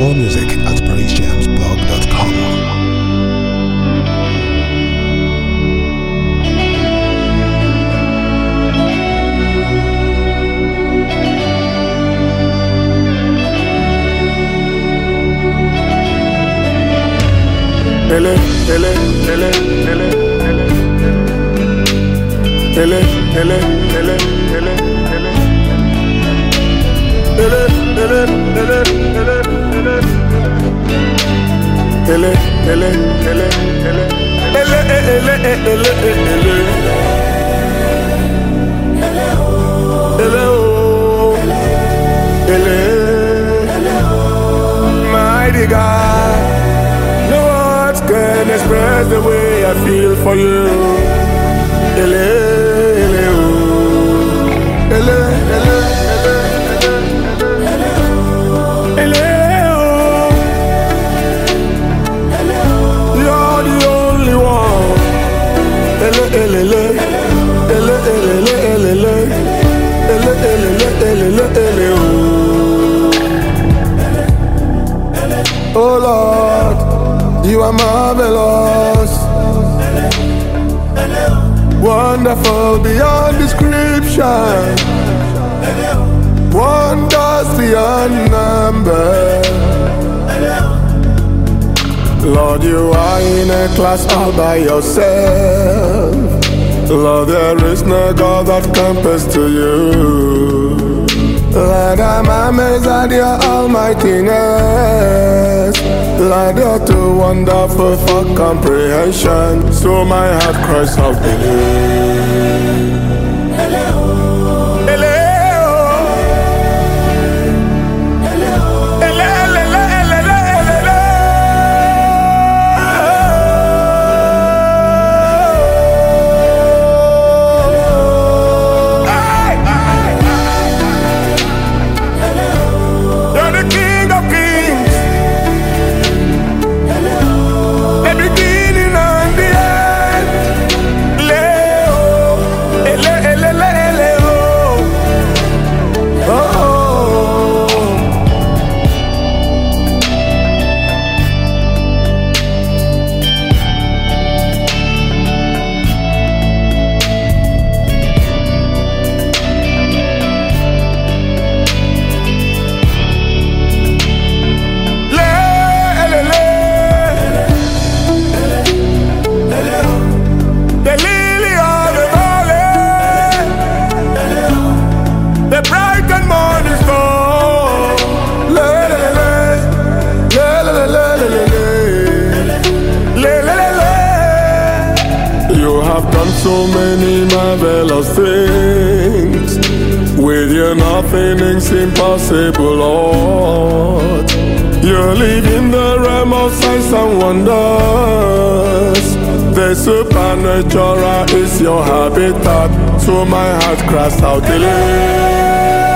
More music at praisejamsblog.com. Ele, ele, ele, ele, ele, ele, ele, ele, ele, mighty God, no words can express the way I feel for you. Ele, ele, oh, ele, ele. Oh Lord, you are marvelous, wonderful beyond description, wonders beyond number. Lord, you are in a class all by yourself. Lord, there is no God that compares to you. Lord, I'm amazed at your almightiness. Lord, you're too wonderful for comprehension. So my heart cries out, so many marvelous things. With you nothing is impossible, Lord. You live in the realm of signs and wonders. The supernatural is your habitat. So my heart cries out,